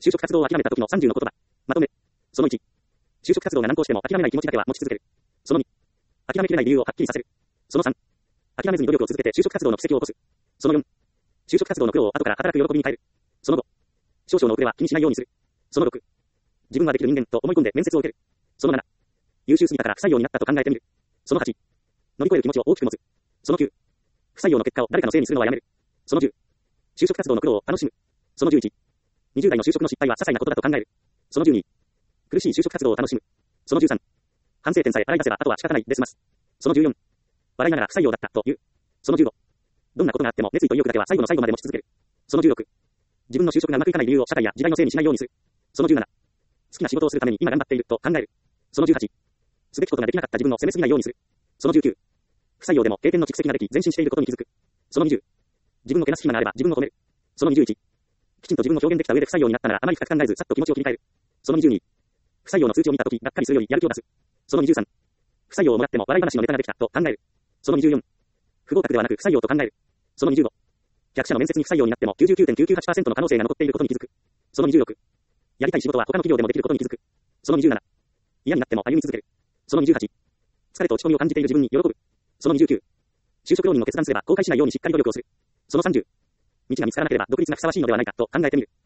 就職活動を諦めた時の30の言葉。まとめ。その1。就職活動が難航しても諦めない気持ちだけは持ち続ける。その2。諦めきれない理由をはっきりさせる。その3。諦めずに努力を続けて就職活動の奇跡を起こす。その4。就職活動の苦労を後から働く喜びに変える。その5。少々の遅れは気にしないようにする。その6。自分はできる人間と思い込んで面接を受ける。その7。優秀すぎたから不採用になったと考えてみる。その8。乗り越える気持ちを大きく持つ。その9。不採用の結果を誰かのせいにするのはやめる。その10。就職活動の苦労を楽しむ。その11。20代の就職の失敗は些細なことだと考える。その12。苦しい就職活動を楽しむ。その13。反省点さえ洗い出せばあとは仕方ないですます。その14。笑いながら不採用だったという。その15。どんなことがあっても熱意と意欲だけは最後の最後まで持ち続ける。その16。自分の就職がうまくいかない理由を社会や時代のせいにしないようにする。その17。好きな仕事をするために今頑張っていると考える。その18。すべきことができなかった自分を責めすぎないようにする。その19。不採用でも経験の蓄積ができ前進していることに気づく。その20。自分のけなす暇があれば自分を止める。その21。きちんと自分を表現できた上で不採用になったならあまり深く考えずさっと気持ちを切り替える。その22。不採用の通知を見たときがっかりするよりやる気を出す。その23。不採用をもらっても笑い話のネタができたと考える。その24。不合格ではなく不採用と考える。その25。100社の面接に不採用になっても 99.998% の可能性が残っていることに気づく。その26。やりたい仕事は他の企業でもできることに気づく。その27。嫌になっても歩み続ける。その28。疲れと落ち込みを感じている自分に喜ぶ。その29。就職浪人を決断すれば後悔しないようにしっかり努力をする。その30。道が見つからなければ独立がふさわしいのではないかと考えてみる。